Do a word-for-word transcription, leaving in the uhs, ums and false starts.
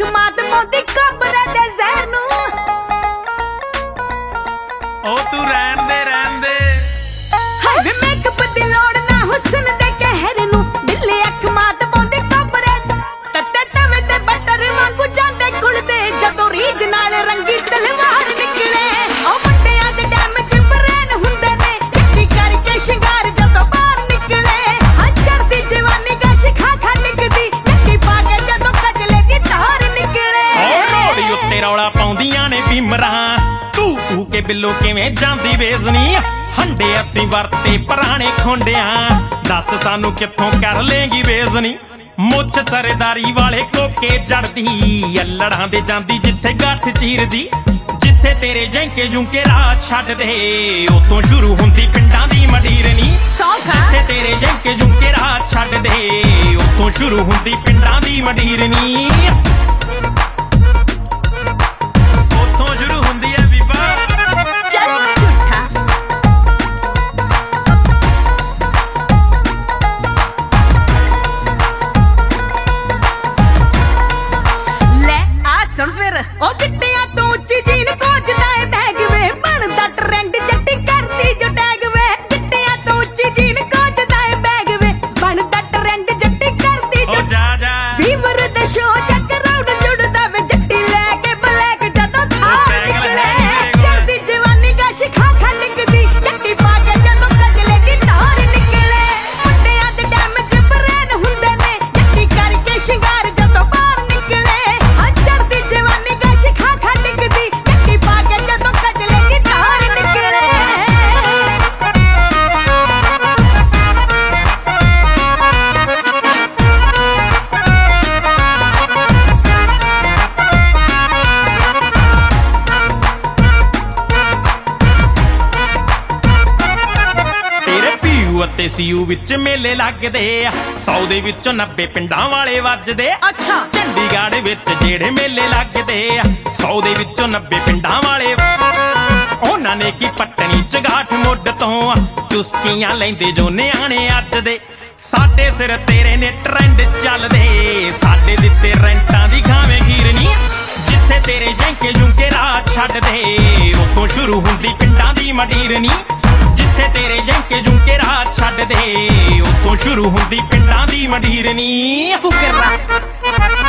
ਮਾਤ ਪਾਉਂਦੀ ਕਬਰੇ ਦੇ ਜ਼ਹਿਰ ਨੂੰ। ਉਹ ਤੂੰ ਰਹਿਣ ਦੇ ਰਹਿਣ ਦੇ ਹਾਏ ਵੇ ਮੇਕਅਪ ਦੀ ਲੋੜ ਨਾ ਹੁਸਨ ਦੇ ਕਹਿਰ ਨੂੰ। ਬਿੱਲੀ ਅੱਖ ਮਾਤ ਪਾਉਂਦੀ ਕਬਰੇ ਤੱਤੇ ਤਵੇ ਤੇ ਬਟਰ ਵਾਂਗੂ ਜਾਂਦੇ ਗੁਲਦੇ ਜਦੋਂ ਰੀਝ ਨਾਲ ਰੰਗੀ ਤਲਵਾਰ ਨਿਕਲੇ। ਉਹ ਵੱਡਿਆਂ ਦੇ ਡੈਮ ਚ ਬਰੇਨ ਹੁੰਦੇ ਨੇ ਕੱਟੀ ਕਰਕੇ ਸ਼ਿੰਗਾਰ ਜਦੋਂ ਬਾਹਰ ਨਿਕਲੇ। ਹਾਂ ਚੜਦੀ ਜਵਾਨੀ ਗਾਸ਼ ਖਾ ਖਾ ਨਿਕਦੀ ਨੱਕੀ ਪਾ ਕੇ ਜਦੋਂ ਕਜਲੇ ਦੀ ਧਾਰ ਨਿਕਲੇ। ਉਹ ਰੋੜੀ ਉੱਤੇ ਰੌਲਾ ਪਾਉਂਦੀਆਂ ਨੇ ਬੀਮਰਾਂ ਤੂੰ ਤੂੰ ਕੇ ਬਿੱਲੋ ਕਿਵੇਂ ਜਾਂਦੀ ਵੇਜ਼ਨੀ। ਹੰਡੇ ਅਸੀਂ ਵਰਤੇ ਪੁਰਾਣੇ ਖੁੰਡਿਆਂ ਦੱਸ ਸਾਨੂੰ ਕਿੱਥੋਂ ਕਰ ਲੇਗੀ ਵੇਜ਼ਨੀ। ਮੁੱਛ ਸਰਦਾਰੀ ਵਾਲੇ ਕੋਕੇ ਜੜਦੀ ਅੱਲੜਾਂ ਦੇ ਜਾਂਦੀ ਜਿੱਥੇ ਗੱਠ ਚੀਰਦੀ। ਜਿੱਥੇ ਤੇਰੇ ਜੈਂਕੇ ਜੁੰਕੇ ਰਾਹ ਛੱਡਦੇ ਉੱਥੋਂ ਸ਼ੁਰੂ ਹੁੰਦੀ ਪਿੰਡਾਂ ਦੀ ਮੰਡੀਰਨੀ। ਜਿੱਥੇ ਤੇਰੇ ਜੈਂਕੇ ਜੁੰਕੇ ਰਾਹ ਛੱਡਦੇ ਉੱਥੋਂ ਸ਼ੁਰੂ ਹੁੰਦੀ ਪਿੰਡਾਂ ਦੀ ਮੰਡੀਰਨੀ। ਉੱਥੋਂ ਸ਼ੁਰੂ ਹੁੰਦੀ ਹੈ ਬੀਬਾ ਚੱਲ ਝੂਠਾ। ਲੈ ਆ ਸੁਣ ਫਿਰ ਉਹ ਚਿੱਟਿਆਂ ਤੋਂ ਉੱਚੀ ਜੀਨ ਕੋਝਦਾ ਏ ਬੈਗ ਵੇ ਬਣਦਾ ਟ੍ਰੈਂਡ ਜੱਟੀ ਕਰਦੀ ਜੋ ਟੈਗ ਵੇ। ਚਿੱਟਿਆਂ ਤੋਂ ਉੱਚੀ ਜੀਨ ਕੋਝਦਾ ਏ ਬੈਗ ਵੇ ਬਣਦਾ ਟ੍ਰੈਂਡ ਜੱਟੀ ਕਰਦੀ ਉਹ ਜੋ ਜਾ ਜਾ ਫੀਵਰ ਦਾ ਸ਼ੋ ਚੱਕ ਰਾਊਂਡ ਜੁੜਦਾ ਵੇ ਜੱਟੀ ਲੈ ਕੇ ਬਲੈਕ ਜਦੋਂ ਥਾਰ ਨਿਕਲੇ। ਚੜਦੀ ਜਵਾਨੀ ਗਾਸ਼ ਖਾ ਖਾ ਨਿਕਦੀ ਜੱਟੀ ਪਾ ਕੇ ਜਦੋਂ ਕਜਲੇ ਦੀ ਧਾਰ ਨਿਕਲੇ। ਮੁੰਡਿਆਂ ਦੇ ਡੈਮ ਚ ਬਰੇਨ ਹੁੰਦੇ ਨੇ ਜੱਟੀ ਕਰਕੇ ਸ਼ਿੰਗਾਰ ਜਦੋਂ ਬਾਹਰ ਨਿਕਲੇ। ਹਾਂ ਚੜਦੀ ਜਵਾਨੀ ਗਾਸ਼ ਖਾ ਖਾ ਨਿਕਦੀ ਜੱਟੀ ਪਾ ਕੇ ਜਦੋਂ ਕਜਲੇ ਦੀ ਧਾਰ ਨਿਕਲੇ। ਤੇਰੇ ਪੀਯੂ ਅਤੇ ਸੀਯੂ ਵਿੱਚ ਮੇਲੇ ਲੱਗਦੇ ਆ ਸੌ ਦੇ ਵਿੱਚੋਂ ਨੱਬੇ ਪਿੰਡਾਂ ਵਾਲੇ ਵੱਜਦੇ। ਅੱਛਾ ਚੰਡੀਗੜ੍ਹ ਵਿੱਚ ਜਿਹੜੇ ਮੇਲੇ ਲੱਗਦੇ ਆ ਸੌ ਦੇ ਵਿੱਚੋਂ ਨੱਬੇ ਪਿੰਡਾਂ ਵਾਲੇ। ਉਹਨਾਂ ਨੇ ਕੀ ਪੱਟਣੀ ਚਗਾਠ ਮੁੱਢ ਤੋਂ ਚੁਸਕੀਆਂ ਲੈਂਦੇ ਜੋ ਨਿਆਣੇ ਅੱਜ ਦੇ। ਸਾਡੇ ਸਿਰ ਤੇਰੇ ਨੇ ਟ੍ਰੈਂਡ ਚੱਲਦੇ ਸਾਡੇ ਦਿੱਤੇ ਰੈਂਟਾਂ ਦੀ ਖਾਵੇਂ ਖੀਰਨੀ। ਜਿੱਥੇ ਤੇਰੇ ਜੈਂਕੇ ਜੁੰਕੇ ਰਾਹ ਛੱਡਦੇ ਉੱਥੋਂ ਸ਼ੁਰੂ ਹੁੰਦੀ ਪਿੰਡਾਂ ਦੀ ਮੰਡੀਰਨੀ। ਜਿੱਥੇ ਤੇਰੇ ਜੈਂਕੇ ਜੁੰਕੇ ਰਾਹ ਛੱਡਦੇ ਉੱਥੋਂ ਸ਼ੁਰੂ ਹੁੰਦੀ ਪਿੰਡਾਂ ਦੀ ਮੰਡੀਰਨੀ। ਫੁਕਰਾ